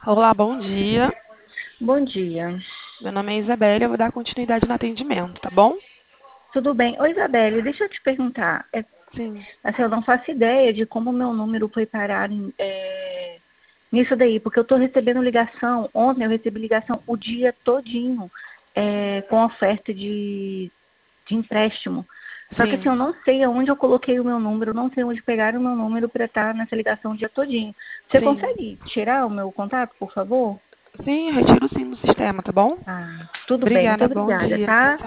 Olá, bom dia. Bom dia. Meu nome é Isabelle, eu vou dar continuidade no atendimento, tá bom? Tudo bem? Oi, Isabelle, deixa eu te perguntar. Sim, Assim, eu não faço ideia de como o meu número foi parar nisso daí, porque eu estou recebendo ligação. Ontem eu recebi ligação o dia todinho com oferta de empréstimo. Só que assim, sim, eu não sei aonde eu coloquei o meu número, não sei onde pegaram o meu número para estar nessa ligação o dia todinho. Você sim. consegue tirar o meu contato, por favor? Sim, retiro sim do sistema, tá bom? Ah, tudo bem. Muito Obrigada, bom obrigada, dia. Tchau, tá? tchau.